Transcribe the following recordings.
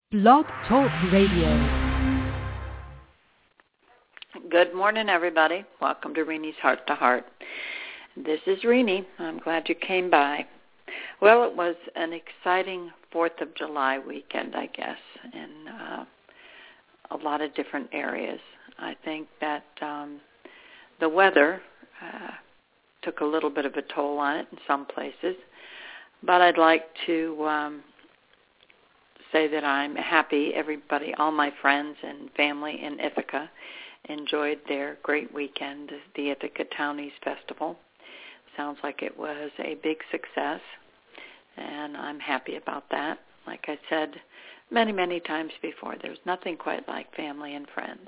Blog Talk Radio. Good morning, everybody. Welcome to Renee's Heart to Heart. This is Renee. I'm glad you came by. Well, it was an exciting 4th of July weekend, I guess, in a lot of different areas. I think that the weather took a little bit of a toll on it in some places, but I'd like to say that I'm happy everybody, all my friends and family in Ithaca enjoyed their great weekend, the Ithaca Townies Festival. Sounds like it was a big success, and I'm happy about that. Like I said many, many times before, there's nothing quite like family and friends.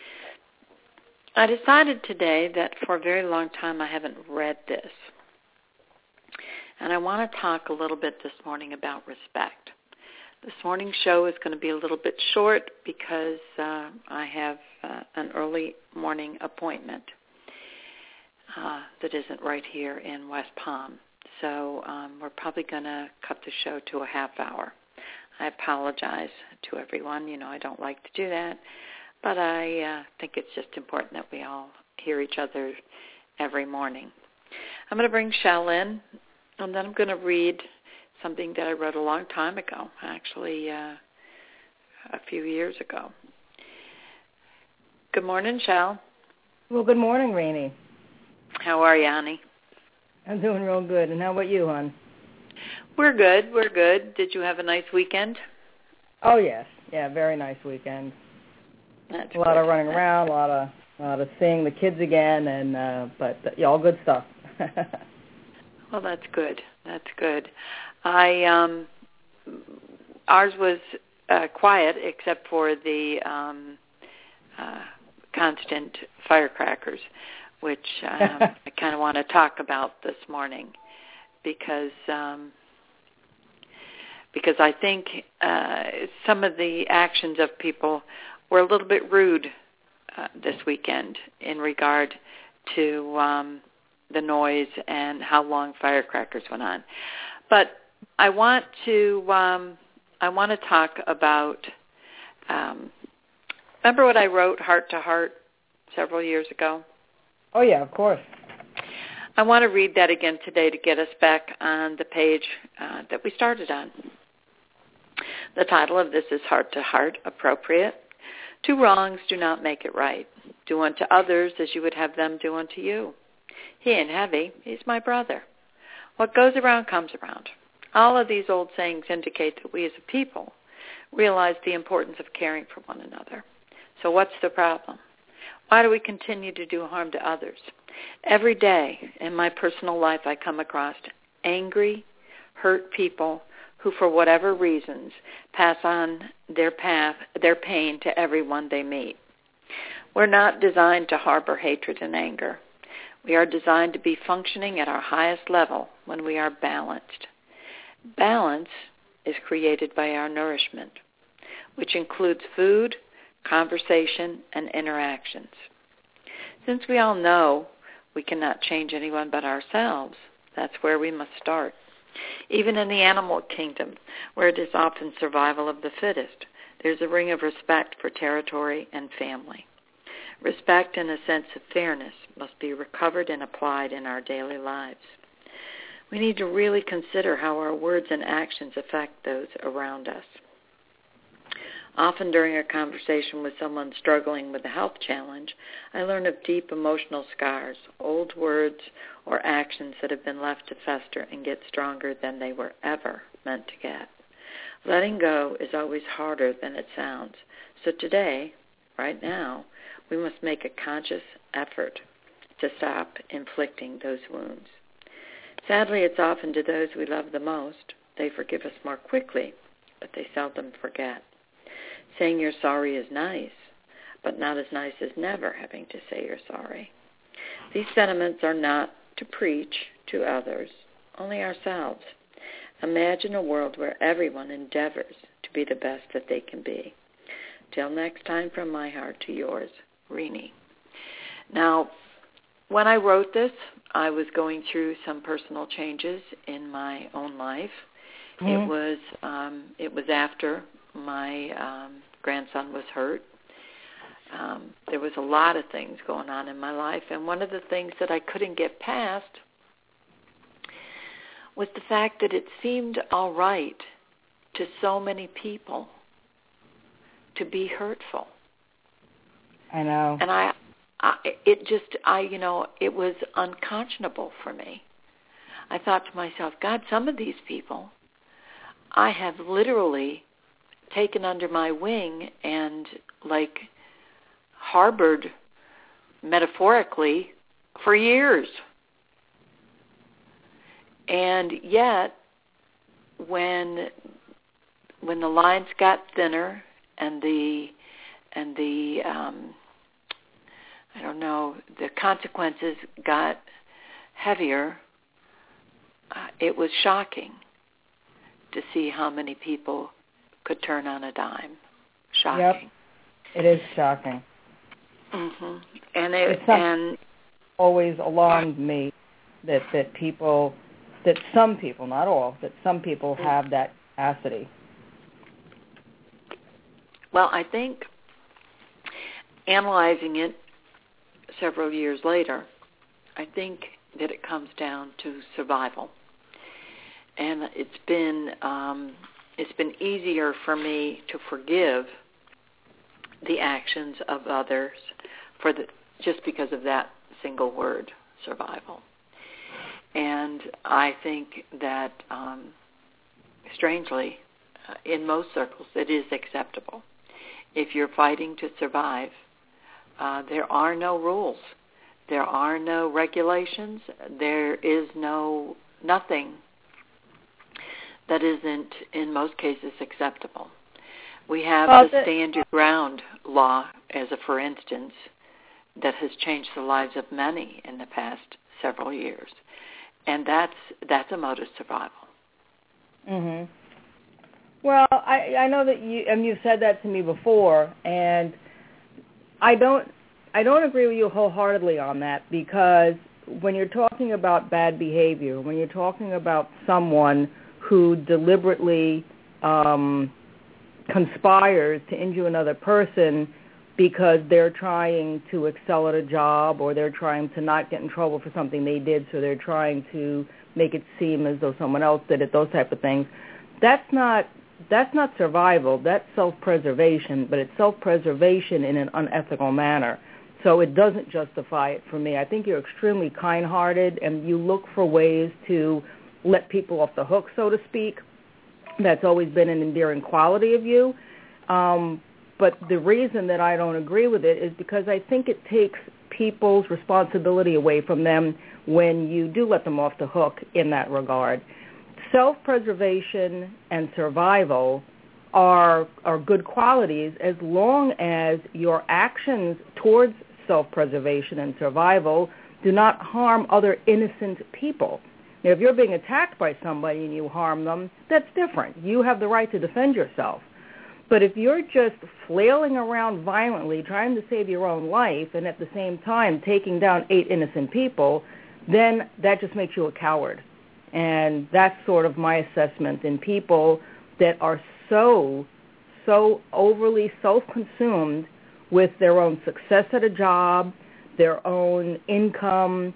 I decided today that for a very long time I haven't read this, and I want to talk a little bit this morning about respect. This morning's show is going to be a little bit short because I have an early morning appointment that isn't right here in West Palm. So we're probably going to cut the show to a half hour. I apologize to everyone. You know, I don't like to do that, but I think it's just important that we all hear each other every morning. I'm going to bring Shell in, and then I'm going to read something that I wrote a long time ago, actually a few years ago. Good morning, Shell. Well, good morning, Rainey. How are you, honey? I'm doing real good. And how about you, hon? We're good. We're good. Did you have a nice weekend? Oh, yes. Yeah, very nice weekend. That's a lot of running around, a lot of seeing the kids again, and but all good stuff. Well, that's good. That's good. Ours was quiet except for the constant firecrackers, which I kind of want to talk about this morning because I think some of the actions of people were a little bit rude this weekend in regard to the noise and how long firecrackers went on. But I want to talk about. Remember what I wrote, Heart to Heart, several years ago? Oh yeah, of course. I want to read that again today to get us back on the page that we started on. The title of this is Heart to Heart, appropriate. Two wrongs do not make it right. Do unto others as you would have them do unto you. He ain't heavy, he's my brother. What goes around comes around. All of these old sayings indicate that we as a people realize the importance of caring for one another. So what's the problem? Why do we continue to do harm to others? Every day in my personal life I come across angry, hurt people who for whatever reasons pass on their pain to everyone they meet. We're not designed to harbor hatred and anger. We are designed to be functioning at our highest level when we are balanced. Balance is created by our nourishment, which includes food, conversation, and interactions. Since we all know we cannot change anyone but ourselves, that's where we must start. Even in the animal kingdom, where it is often survival of the fittest, there's a ring of respect for territory and family. Respect and a sense of fairness must be recovered and applied in our daily lives. We need to really consider how our words and actions affect those around us. Often during a conversation with someone struggling with a health challenge, I learn of deep emotional scars, old words or actions that have been left to fester and get stronger than they were ever meant to get. Letting go is always harder than it sounds. So today, right now, we must make a conscious effort to stop inflicting those wounds. Sadly, it's often to those we love the most. They forgive us more quickly, but they seldom forget. Saying you're sorry is nice, but not as nice as never having to say you're sorry. These sentiments are not to preach to others, only ourselves. Imagine a world where everyone endeavors to be the best that they can be. Till next time, from my heart to yours, Renee. Now, when I wrote this, I was going through some personal changes in my own life. It was after my grandson was hurt. There was a lot of things going on in my life, and one of the things that I couldn't get past was the fact that it seemed all right to so many people to be hurtful. I know. And it was unconscionable for me. I thought to myself, God, some of these people I have literally taken under my wing and harbored metaphorically for years. And yet, when the lines got thinner and the consequences got heavier, it was shocking to see how many people could turn on a dime. Shocking. Yep. It is shocking. Mm-hmm. And always alarmed me that some people, not all, that some people have that capacity. Well, I think analyzing it several years later, I think that it comes down to survival. And it's been easier for me to forgive the actions of others just because of that single word, survival. And I think that, strangely, in most circles, it is acceptable. If you're fighting to survive, there are no rules. There are no regulations. There is nothing that isn't, in most cases, acceptable. We have the Stand Your Ground law, as for instance, that has changed the lives of many in the past several years. And that's a mode of survival. Mm-hmm. Well, I know that you've said that to me before, and I don't agree with you wholeheartedly on that, because when you're talking about bad behavior, when you're talking about someone who deliberately conspires to injure another person because they're trying to excel at a job, or they're trying to not get in trouble for something they did, so they're trying to make it seem as though someone else did it, those type of things, that's not survival. That's self-preservation, but it's self-preservation in an unethical manner. So it doesn't justify it for me. I think you're extremely kind-hearted, and you look for ways to let people off the hook, so to speak. That's always been an endearing quality of you. But the reason that I don't agree with it is because I think it takes people's responsibility away from them when you do let them off the hook in that regard. Self-preservation and survival are good qualities as long as your actions towards self-preservation and survival do not harm other innocent people. Now, if you're being attacked by somebody and you harm them, that's different. You have the right to defend yourself. But if you're just flailing around violently trying to save your own life and at the same time taking down 8 innocent people, then that just makes you a coward. And that's sort of my assessment in people that are so overly self-consumed with their own success at a job, their own income,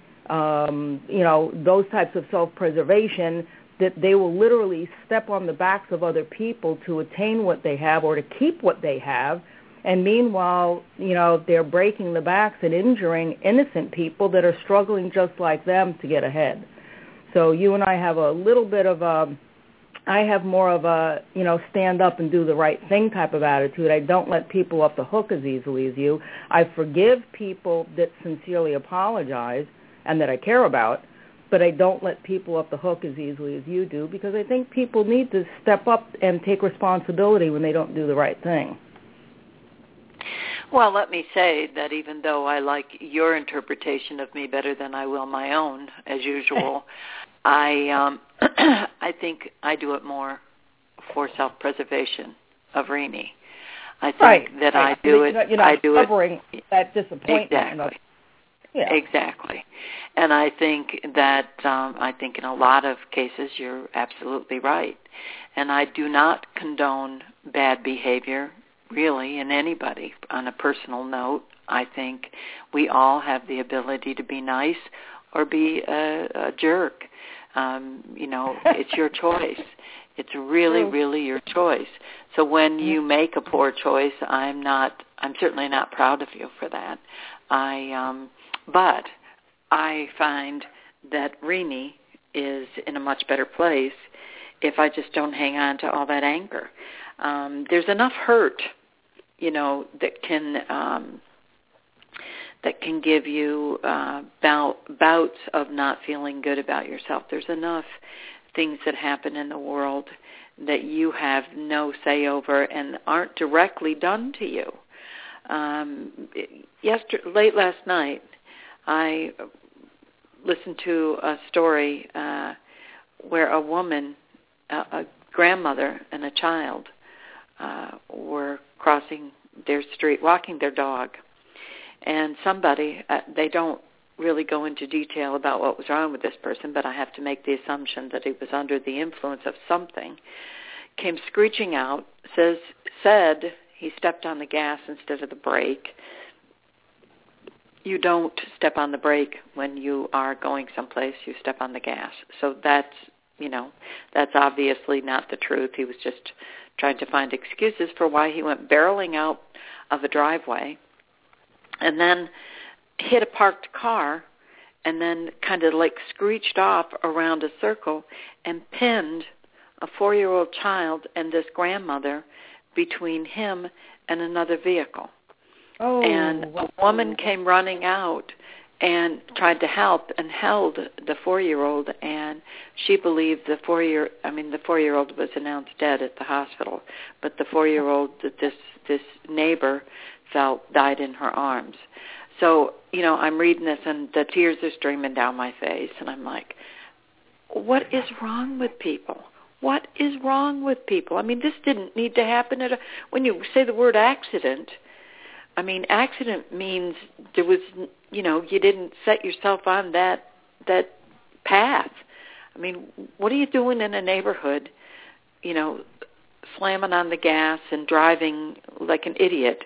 those types of self-preservation, that they will literally step on the backs of other people to attain what they have or to keep what they have. And meanwhile, they're breaking the backs and injuring innocent people that are struggling just like them to get ahead. So you and I have a little bit of I have more of a, stand up and do the right thing type of attitude. I don't let people off the hook as easily as you. I forgive people that sincerely apologize and that I care about, but I don't let people off the hook as easily as you do, because I think people need to step up and take responsibility when they don't do the right thing. Well, let me say that even though I like your interpretation of me better than I will my own, as usual, I think I do it more for self-preservation of Rini. I think that I do it. You're not covering that disappointment. Exactly. Yeah. Exactly. And I think that, in a lot of cases you're absolutely right. And I do not condone bad behavior, really, in anybody. On a personal note, I think we all have the ability to be nice or be a jerk. It's your choice. It's really, really your choice. So when you make a poor choice, I'm certainly not proud of you for that. But I find that Remy is in a much better place if I just don't hang on to all that anger. There's enough hurt, that can give you bouts of not feeling good about yourself. There's enough things that happen in the world that you have no say over and aren't directly done to you. Late last night, I listened to a story where a woman, a grandmother and a child, were crossing their street, walking their dog. And somebody, they don't really go into detail about what was wrong with this person, but I have to make the assumption that he was under the influence of something, came screeching out, said he stepped on the gas instead of the brake. You don't step on the brake when you are going someplace. You step on the gas. So that's obviously not the truth. He was just trying to find excuses for why he went barreling out of a driveway and then hit a parked car and then kind of like screeched off around a circle and pinned a 4-year-old child and this grandmother between him and another vehicle. Oh, and a woman came running out and tried to help and held the 4-year-old, and she believed the 4-year-old was announced dead at the hospital, but the 4-year-old that this neighbor felt died in her arms. So, I'm reading this and the tears are streaming down my face, and I'm like, what is wrong with people? What is wrong with people? I mean, this didn't need to happen at when you say the word accident, accident means there was, you didn't set yourself on that path. What are you doing in a neighborhood, slamming on the gas and driving like an idiot?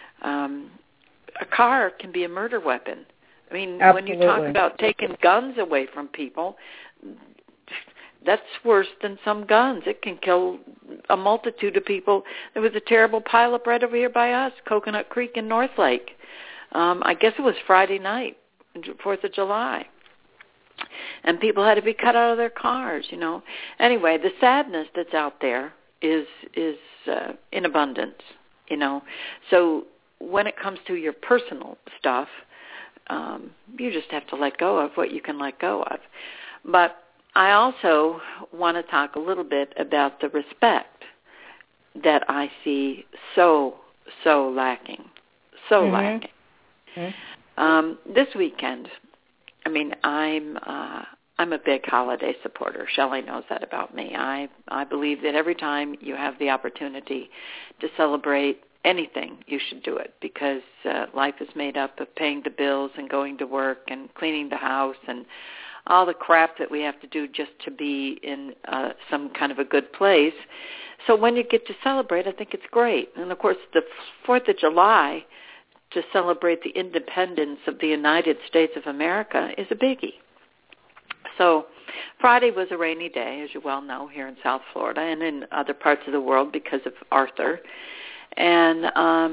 A car can be a murder weapon. Absolutely. When you talk about taking guns away from people, that's worse than some guns. It can kill a multitude of people. There was a terrible pileup right over here by us, Coconut Creek in North Lake. I guess it was Friday night, 4th of July. And people had to be cut out of their cars, Anyway, the sadness that's out there is in abundance, So when it comes to your personal stuff, you just have to let go of what you can let go of. But I also want to talk a little bit about the respect that I see so lacking, lacking. Mm-hmm. This weekend, I'm a big holiday supporter. Shelley knows that about me. I believe that every time you have the opportunity to celebrate anything, you should do it, because life is made up of paying the bills and going to work and cleaning the house and all the crap that we have to do just to be in some kind of a good place. So when you get to celebrate, I think it's great. And, of course, the 4th of July, to celebrate the independence of the United States of America, is a biggie. So Friday was a rainy day, as you well know, here in South Florida and in other parts of the world because of Arthur. And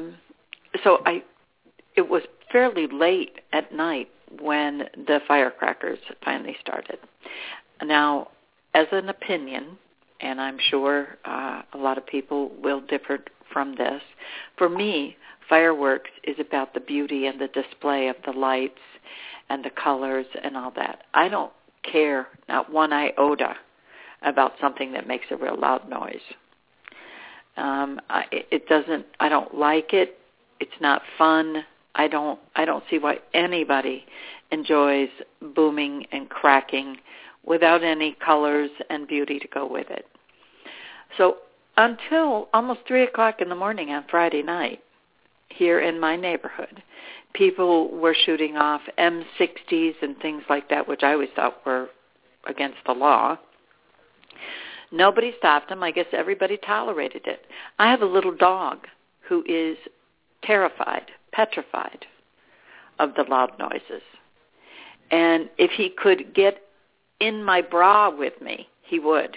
it was fairly late at night when the firecrackers finally started. Now, as an opinion, and I'm sure a lot of people will differ from this, for me, fireworks is about the beauty and the display of the lights and the colors and all that. I don't care, not one iota, about something that makes a real loud noise. I don't like it. It's not fun. I don't see why anybody enjoys booming and cracking without any colors and beauty to go with it. So until almost 3 o'clock in the morning on Friday night, here in my neighborhood. People were shooting off M60s and things like that, which I always thought were against the law. Nobody stopped them. I guess everybody tolerated it. I have a little dog who is terrified, petrified of the loud noises. And if he could get in my bra with me, he would.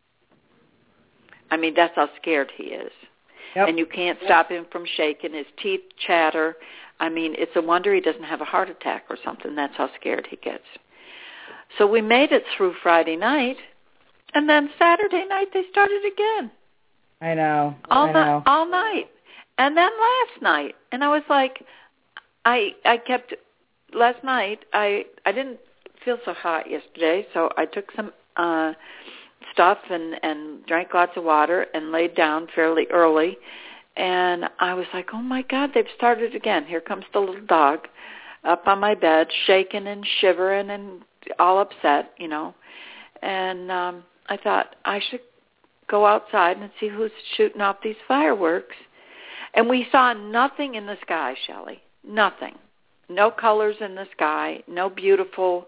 I mean, that's how scared he is. Yep. And you can't stop him from shaking. His teeth chatter. I mean, it's a wonder he doesn't have a heart attack or something. That's how scared he gets. So we made it through Friday night, and then Saturday night they started again. I know. All night. And then last night. And I was like, I kept, last night, I didn't feel so hot yesterday, so I took some stuff and drank lots of water and laid down fairly early. And I was like, oh, my God, they've started again. Here comes the little dog up on my bed, shaking and shivering and all upset, you know. And I thought I should go outside and see who's shooting off these fireworks. And we saw nothing in the sky, Shelley, nothing. No colors in the sky, no beautiful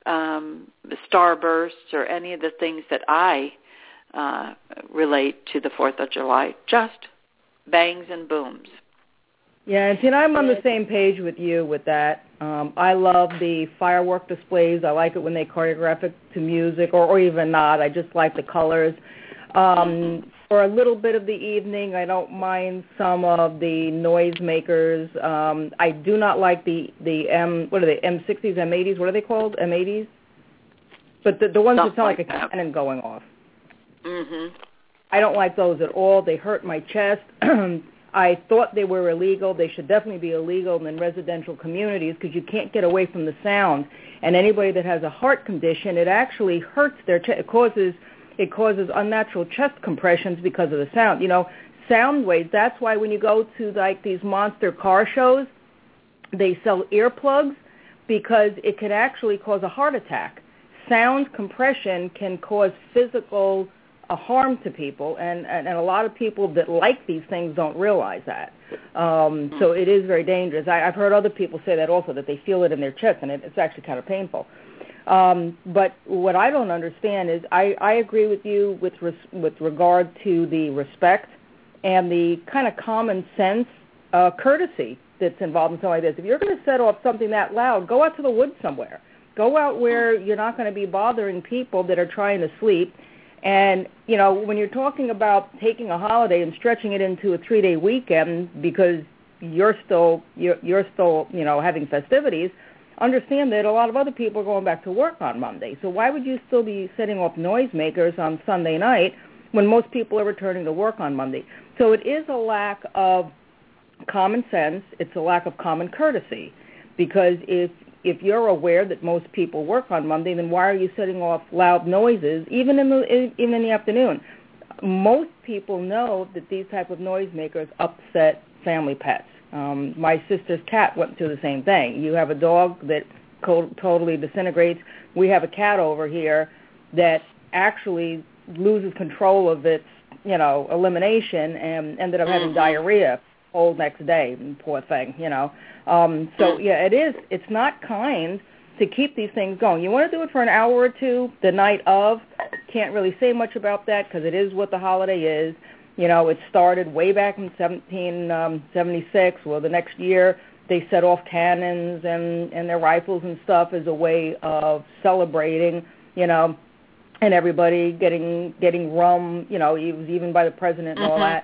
starbursts or any of the things that I relate to the 4th of July, just bangs and booms. Yeah, and I'm on the same page with you with that. I love the firework displays. I like it when they choreograph it to music or even not. I just like the colors. For a little bit of the evening, I don't mind some of the noisemakers. I do not like the M60s, M80s? What are they called? M80s? But the ones that sound like a cannon going off. Mm-hmm. I don't like those at all. They hurt my chest. I thought they were illegal. They should definitely be illegal in residential communities because you can't get away from the sound. And anybody that has a heart condition, it actually hurts their chest. It causes unnatural chest compressions because of the sound. You know, sound waves, that's why when you go to like these monster car shows, they sell earplugs because it can actually cause a heart attack. Sound compression can cause physical harm to people, and a lot of people that like these things don't realize that. So it is very dangerous. I've heard other people say that also, that they feel it in their chest, and it's actually kind of painful. But what I don't understand is I agree with you with regard to the respect and the kind of common sense courtesy that's involved in something like this. If you're going to set off something that loud, go out to the woods somewhere. Go out where you're not going to be bothering people that are trying to sleep. And, you know, when you're talking about taking a holiday and stretching it into a 3-day weekend because you're still, you know, having festivities, understand that a lot of other people are going back to work on Monday. So why would you still be setting off noisemakers on Sunday night when most people are returning to work on Monday? So it is a lack of common sense. It's a lack of common courtesy, because if you're aware that most people work on Monday, then why are you setting off loud noises even in the afternoon? Most people know that these type of noisemakers upset family pets. My sister's cat went through the same thing. You have a dog that totally disintegrates. We have a cat over here that actually loses control of its, you know, elimination and ended up having diarrhea whole next day. Poor thing, you know. So yeah, it's not kind to keep these things going. You want to do it for an hour or two the night of. Can't really say much about that because it is what the holiday is. You know, it started way back in 1776. Well, the next year they set off cannons and their rifles and stuff as a way of celebrating, you know, and everybody getting rum, you know, it was even by the president and all that.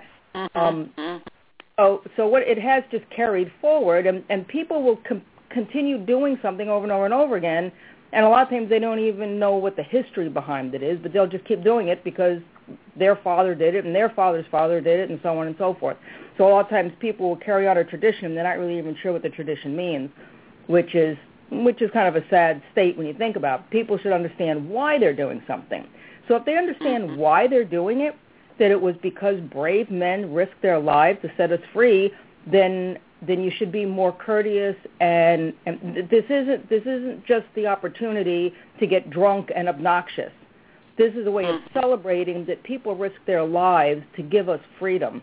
So what it has just carried forward, and people will continue doing something over and over and over again, and a lot of times they don't even know what the history behind it is, but they'll just keep doing it because their father did it and their father's father did it and so on and so forth. So a lot of times people will carry out a tradition and they're not really even sure what the tradition means, which is kind of a sad state when you think about it. People should understand why they're doing something. So if they understand why they're doing it, that it was because brave men risked their lives to set us free, then you should be more courteous. And this isn't just the opportunity to get drunk and obnoxious. This is a way of celebrating that people risk their lives to give us freedom.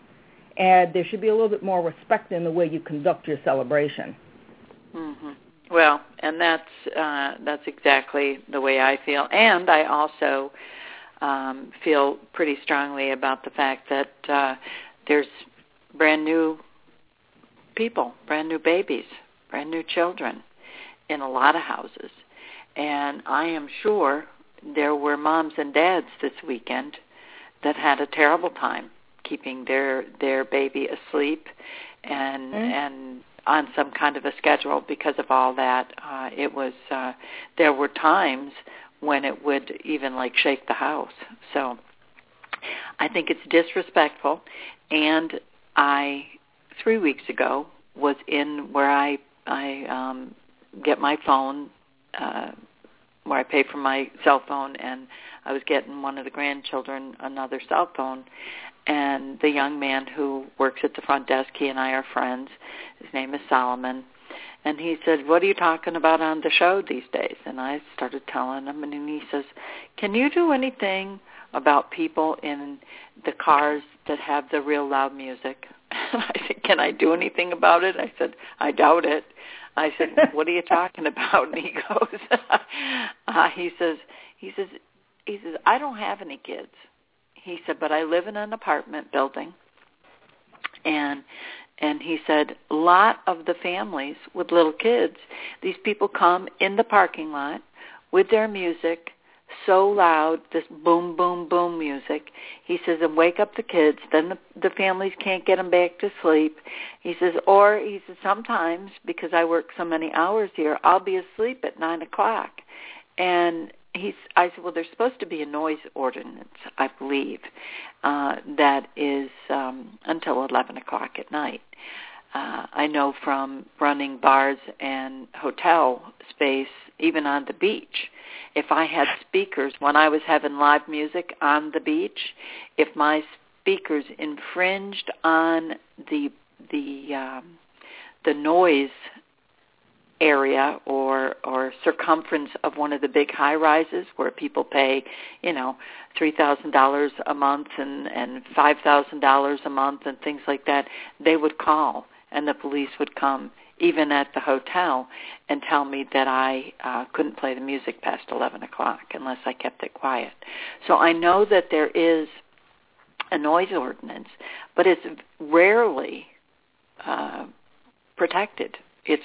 and there should be a little bit more respect in the way you conduct your celebration. Mm-hmm. Well, and that's exactly the way I feel. And I also feel pretty strongly about the fact that there's brand new people, brand new babies, brand new children in a lot of houses. And I am sure there were moms and dads this weekend that had a terrible time keeping their baby asleep and on some kind of a schedule because of all that. It was there were times when it would even like shake the house. So I think it's disrespectful. And I 3 weeks ago was in where I get my phone, where I pay for my cell phone, and I was getting one of the grandchildren another cell phone. And the young man who works at the front desk, he and I are friends. His name is Solomon. And he said, "What are you talking about on the show these days?" And I started telling him, and he says, "Can you do anything about people in the cars that have the real loud music?" I said, "Can I do anything about it?" I said, "I doubt it." I said, "What are you talking about?" And he goes, he says, "I don't have any kids." He said, "But I live in an apartment building." And he said, a lot of the families with little kids, these people come in the parking lot with their music so loud, this boom, boom, boom music. He says, and wake up the kids. Then the families can't get them back to sleep. He says, sometimes, because I work so many hours here, I'll be asleep at 9 o'clock. And I said, well, there's supposed to be a noise ordinance, I believe, that is until 11 o'clock at night. I know from running bars and hotel space, even on the beach, if I had speakers, when I was having live music on the beach, if my speakers infringed on the noise area or circumference of one of the big high-rises where people pay, $3,000 a month and $5,000 a month and things like that, they would call and the police would come even at the hotel and tell me that I couldn't play the music past 11 o'clock unless I kept it quiet. So I know that there is a noise ordinance, but it's rarely protected. It's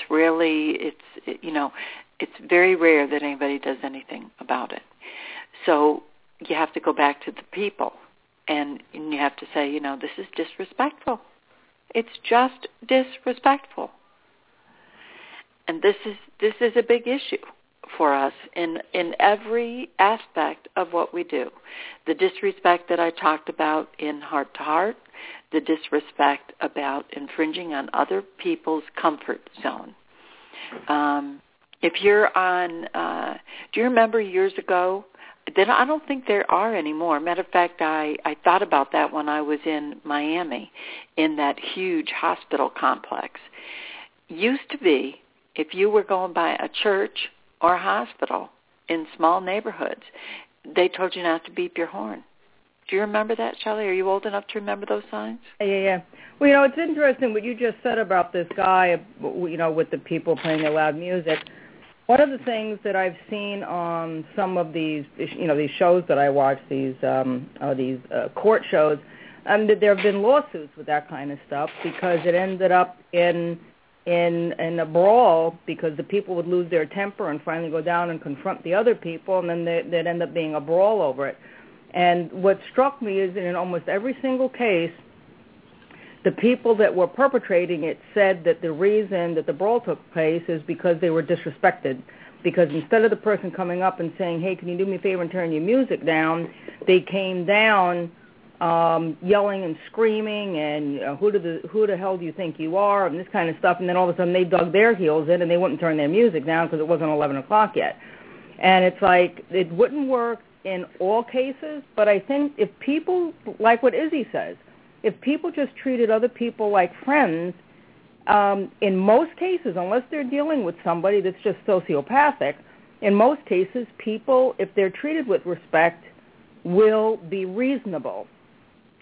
very rare that anybody does anything about it. So you have to go back to the people, and you have to say, this is disrespectful. It's just disrespectful. And this is a big issue for us in every aspect of what we do. The disrespect that I talked about in Heart to Heart, the disrespect about infringing on other people's comfort zone. If you're on, do you remember years ago? Then I don't think there are anymore. Matter of fact, I thought about that when I was in Miami, in that huge hospital complex. Used to be, if you were going by a church or a hospital in small neighborhoods, they told you not to beep your horn. Do you remember that, Shelley? Are you old enough to remember those signs? Yeah. Well, it's interesting what you just said about this guy, with the people playing the loud music. One of the things that I've seen on some of these, these shows that I watch, these court shows, that there have been lawsuits with that kind of stuff because it ended up in a brawl because the people would lose their temper and finally go down and confront the other people, and then there'd end up being a brawl over it. And what struck me is in almost every single case, the people that were perpetrating it said that the reason that the brawl took place is because they were disrespected. Because instead of the person coming up and saying, hey, can you do me a favor and turn your music down, they came down yelling and screaming and who the hell do you think you are and this kind of stuff. And then all of a sudden they dug their heels in and they wouldn't turn their music down because it wasn't 11 o'clock yet. And it's like it wouldn't work in all cases, but I think if people, like what Izzy says, if people just treated other people like friends, in most cases, unless they're dealing with somebody that's just sociopathic, in most cases, people, if they're treated with respect, will be reasonable.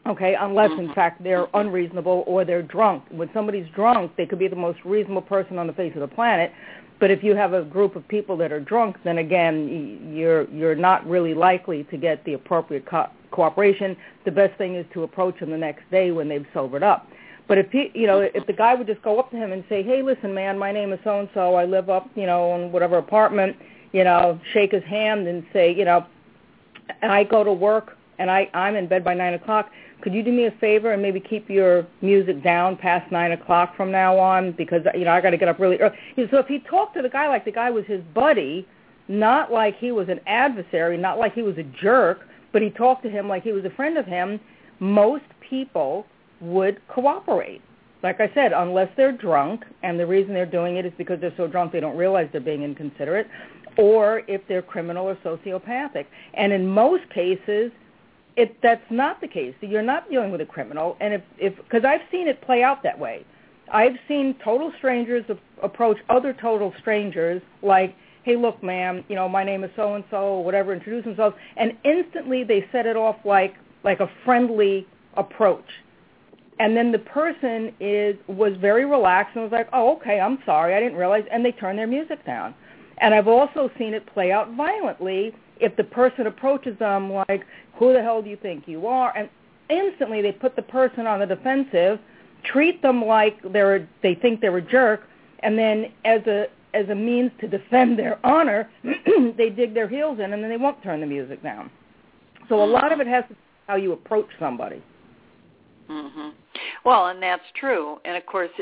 Okay, unless, in fact, they're unreasonable or they're drunk. When somebody's drunk, they could be the most reasonable person on the face of the planet. But if you have a group of people that are drunk, then again, you're not really likely to get the appropriate cooperation. The best thing is to approach them the next day when they've sobered up. But if if the guy would just go up to him and say, "Hey, listen, man, my name is so and so. I live up, in whatever apartment," shake his hand and say, and I go to work and I'm in bed by 9 o'clock. Could you do me a favor and maybe keep your music down past 9 o'clock from now on, because I got to get up really early. So if he talked to the guy like the guy was his buddy, not like he was an adversary, not like he was a jerk, but he talked to him like he was a friend of him, most people would cooperate. Like I said, unless they're drunk, and the reason they're doing it is because they're so drunk they don't realize they're being inconsiderate, or if they're criminal or sociopathic. And in most cases, that's not the case. You're not dealing with a criminal, and because I've seen it play out that way. I've seen total strangers approach other total strangers like, "Hey, look, ma'am, my name is so-and-so," or whatever, introduce themselves, and instantly they set it off like a friendly approach. And then the person was very relaxed and was like, "Oh, okay, I'm sorry, I didn't realize," and they turn their music down. And I've also seen it play out violently if the person approaches them like, "Who the hell do you think you are?" And instantly they put the person on the defensive, treat them like they think they're a jerk, and then as a means to defend their honor, they dig their heels in, and then they won't turn the music down. So a lot of it has to do with how you approach somebody. Mm-hmm. Well, and that's true. And, of course,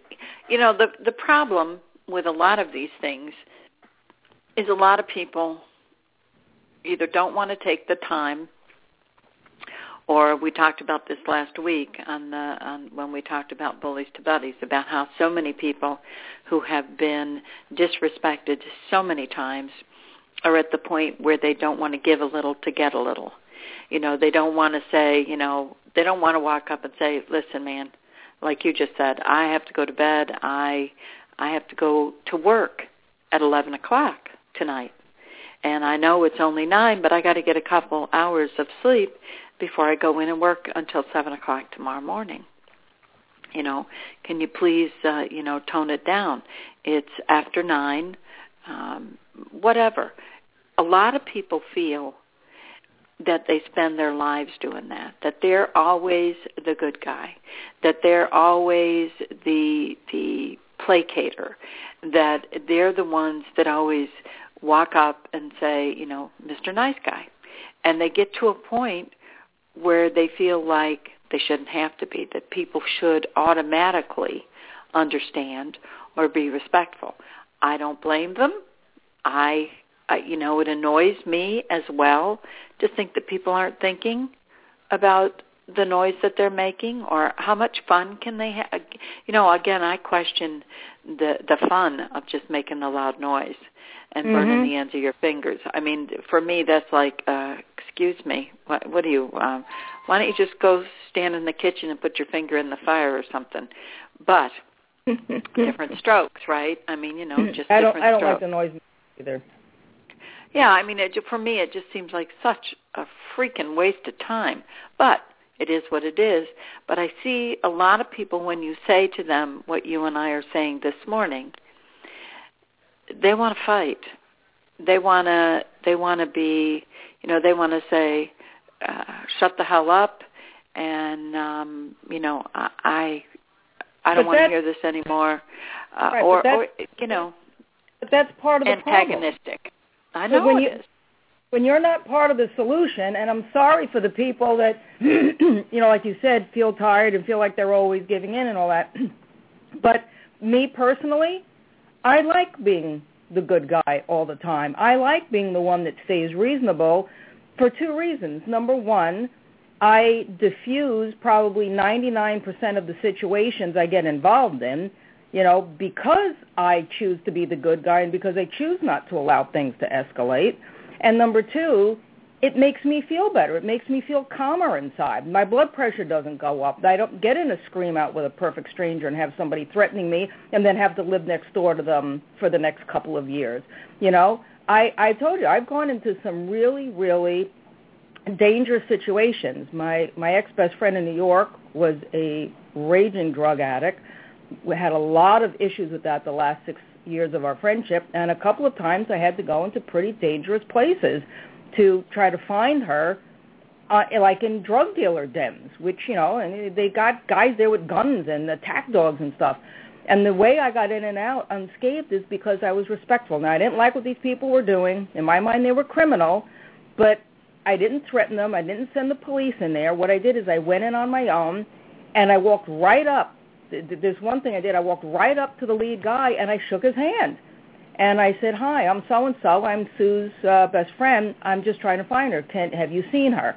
the problem with a lot of these things is a lot of people either don't want to take the time, or we talked about this last week when we talked about Bullies to Buddies, about how so many people who have been disrespected so many times are at the point where they don't want to give a little to get a little. They don't want to say, they don't want to walk up and say, "Listen, man, like you just said, I have to go to bed. I have to go to work at 11 o'clock tonight. And I know it's only 9, but I got to get a couple hours of sleep before I go in and work until 7 o'clock tomorrow morning. Can you please, tone it down? It's after 9, whatever." A lot of people feel that they spend their lives doing that they're always the good guy, that they're always the placater, that they're the ones that always walk up and say, "Mr. Nice Guy." And they get to a point where they feel like they shouldn't have to be, that people should automatically understand or be respectful. I don't blame them. It annoys me as well to think that people aren't thinking about the noise that they're making, or how much fun can they have. Again, I question the fun of just making the loud noise and burning the ends of your fingers. I mean, for me, that's like, excuse me, what do you, why don't you just go stand in the kitchen and put your finger in the fire or something? But different strokes, right? I mean, just I different strokes. I don't like the noise either. Yeah, I mean, for me, it just seems like such a freaking waste of time. But it is what it is. But I see a lot of people, when you say to them what you and I are saying this morning, they want to fight. They want to be, they want to say, "Shut the hell up," and I don't want to hear this anymore, right, But that's part of the antagonistic. problem. I know it is. When you're not part of the solution, and I'm sorry for the people that, like you said, feel tired and feel like they're always giving in and all that. But me personally, I like being the good guy all the time. I like being the one that stays reasonable for 2 reasons. Number one, I diffuse probably 99% of the situations I get involved in, because I choose to be the good guy and because I choose not to allow things to escalate. And number 2, it makes me feel better. It makes me feel calmer inside. My blood pressure doesn't go up. I don't get in a scream out with a perfect stranger and have somebody threatening me and then have to live next door to them for the next couple of years. I told you, I've gone into some really, really dangerous situations. My ex-best friend in New York was a raging drug addict. We had a lot of issues with that the last 6 years of our friendship, and a couple of times I had to go into pretty dangerous places to try to find her, like in drug dealer dens, which, and they got guys there with guns and attack dogs and stuff. And the way I got in and out unscathed is because I was respectful. Now, I didn't like what these people were doing. In my mind, they were criminal, but I didn't threaten them. I didn't send the police in there. What I did is I went in on my own, and I walked right up. There's one thing I did. I walked right up to the lead guy, and I shook his hand. And I said, "Hi, I'm so-and-so. I'm Sue's best friend. I'm just trying to find her. Have you seen her?"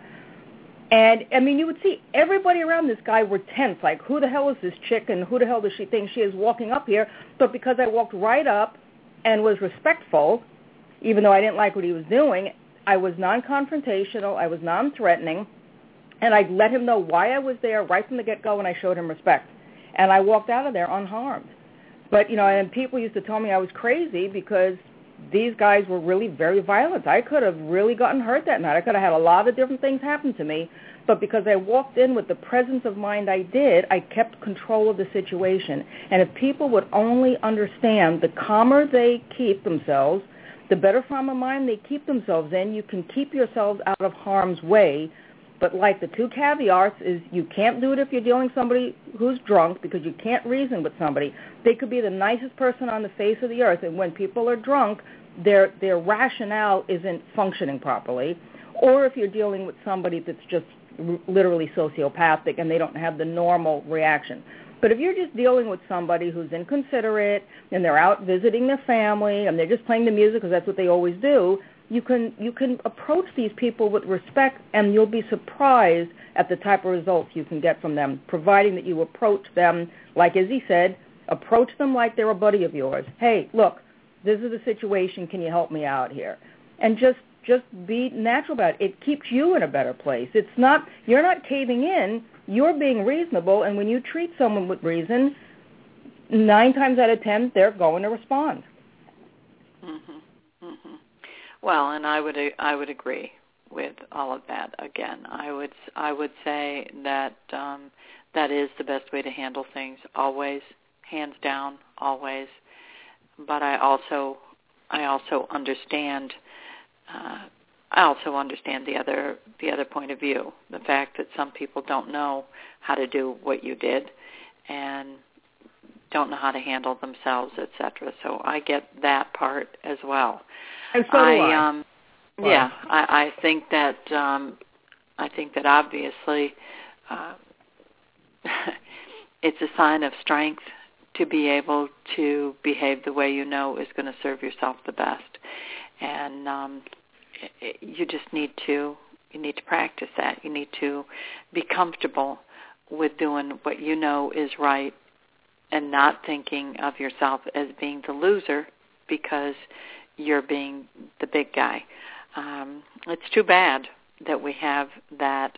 And, you would see everybody around this guy were tense, like, who the hell is this chick and who the hell does she think she is walking up here? But because I walked right up and was respectful, even though I didn't like what he was doing, I was non-confrontational, I was non-threatening, and I let him know why I was there right from the get-go, and I showed him respect. And I walked out of there unharmed. But, and people used to tell me I was crazy because these guys were really very violent. I could have really gotten hurt that night. I could have had a lot of different things happen to me. But because I walked in with the presence of mind I did, I kept control of the situation. And if people would only understand, the calmer they keep themselves, the better frame of mind they keep themselves in, you can keep yourselves out of harm's way. But like the two caveats is you can't do it if you're dealing with somebody who's drunk because you can't reason with somebody. They could be the nicest person on the face of the earth, and when people are drunk, their rationale isn't functioning properly. Or if you're dealing with somebody that's just literally sociopathic and they don't have the normal reaction. But if you're just dealing with somebody who's inconsiderate and they're out visiting their family and they're just playing the music because that's what they always do, you can approach these people with respect, and you'll be surprised at the type of results you can get from them, providing that you approach them, like Izzy said, approach them like they're a buddy of yours. Hey, look, this is the situation. Can you help me out here? And just be natural about it. It keeps you in a better place. You're not caving in. You're being reasonable, and when you treat someone with reason, 9 times out of 10, they're going to respond. Mm-hmm. Mm-hmm. Well, and I would agree with all of that. Again, I would say that that is the best way to handle things. Always, hands down, always. But I also understand. I also understand the other point of view. The fact that some people don't know how to do what you did, and don't know how to handle themselves, etc. So I get that part as well. And so do I. Yeah, I think that obviously it's a sign of strength to be able to behave the way you know is going to serve yourself the best, and you just need to practice that. You need to be comfortable with doing what you know is right, and not thinking of yourself as being the loser because you're being the big guy. It's too bad that we have that,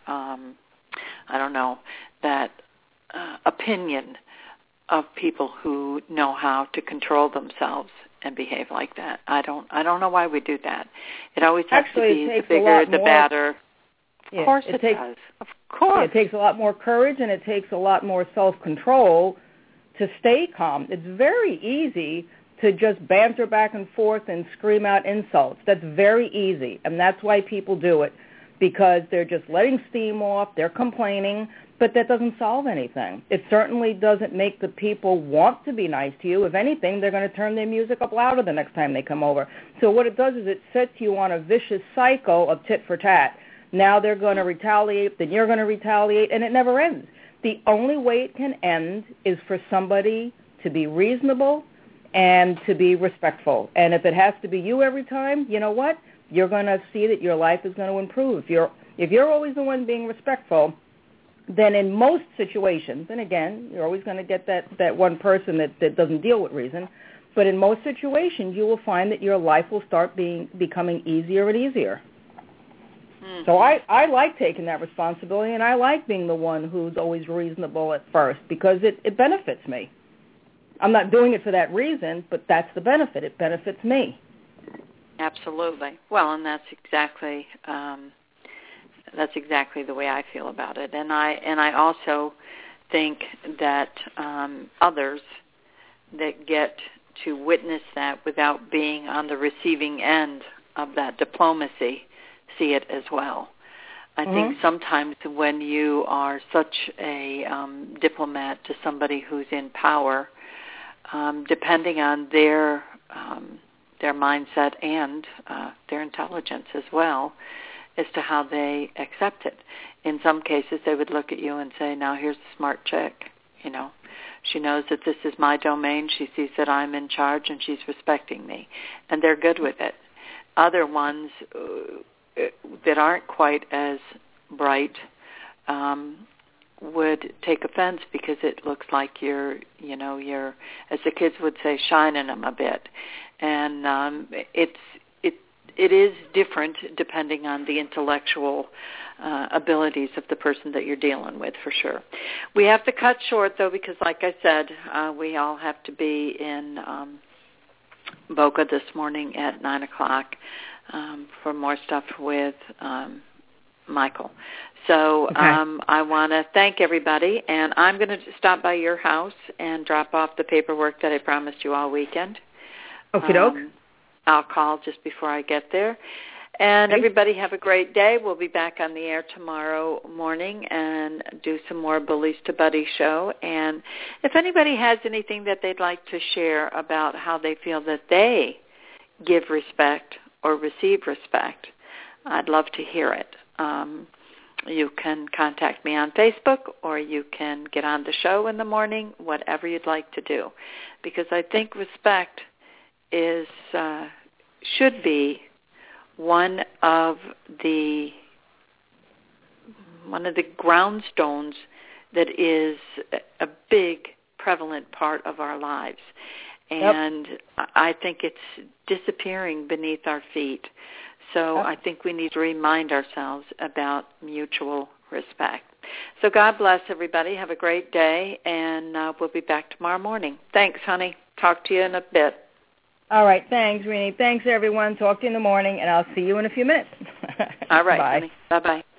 that opinion of people who know how to control themselves and behave like that. I don't know why we do that. It always has to be the bigger, the badder. Of course it does. Of course. It takes a lot more courage, and it takes a lot more self-control to stay calm. It's very easy to just banter back and forth and scream out insults. That's very easy, and that's why people do it, because they're just letting steam off, they're complaining, but that doesn't solve anything. It certainly doesn't make the people want to be nice to you. If anything, they're going to turn their music up louder the next time they come over. So what it does is it sets you on a vicious cycle of tit for tat. Now they're going to retaliate, then you're going to retaliate, and it never ends. The only way it can end is for somebody to be reasonable and to be respectful. And if it has to be you every time, you know what? You're going to see that your life is going to improve. If you're always the one being respectful, then in most situations, and again, you're always going to get that one person that doesn't deal with reason, but in most situations, you will find that your life will start becoming easier and easier. Mm-hmm. So I like taking that responsibility, and I like being the one who's always reasonable at first because it benefits me. I'm not doing it for that reason, but that's the benefit. It benefits me. Absolutely. Well, and that's exactly that's exactly the way I feel about it. And I also think that others that get to witness that without being on the receiving end of that diplomacy see it as well. I think sometimes when you are such a diplomat to somebody who's in power, depending on their mindset and their intelligence as well, as to how they accept it. In some cases, they would look at you and say, now here's a smart chick, you know. She knows that this is my domain. She sees that I'm in charge, and she's respecting me. And they're good with it. Other ones that aren't quite as bright would take offense because it looks like you're, as the kids would say, shining them a bit. And it is different depending on the intellectual abilities of the person that you're dealing with, for sure. We have to cut short, though, because, like I said, we all have to be in Boca this morning at 9 o'clock for more stuff with Michael. So I want to thank everybody, and I'm going to stop by your house and drop off the paperwork that I promised you all weekend. Okie doke. I'll call just before I get there. And everybody have a great day. We'll be back on the air tomorrow morning and do some more Bullies to Buddy show. And if anybody has anything that they'd like to share about how they feel that they give respect or receive respect, I'd love to hear it. You can contact me on Facebook, or you can get on the show in the morning, whatever you'd like to do. Because I think respect is should be one of the groundstones that is a big prevalent part of our lives. And I think it's disappearing beneath our feet. So I think we need to remind ourselves about mutual respect. So God bless everybody. Have a great day, and we'll be back tomorrow morning. Thanks, honey. Talk to you in a bit. All right. Thanks, Renee. Thanks, everyone. Talk to you in the morning, and I'll see you in a few minutes. All right, Bye. honey. Bye-bye.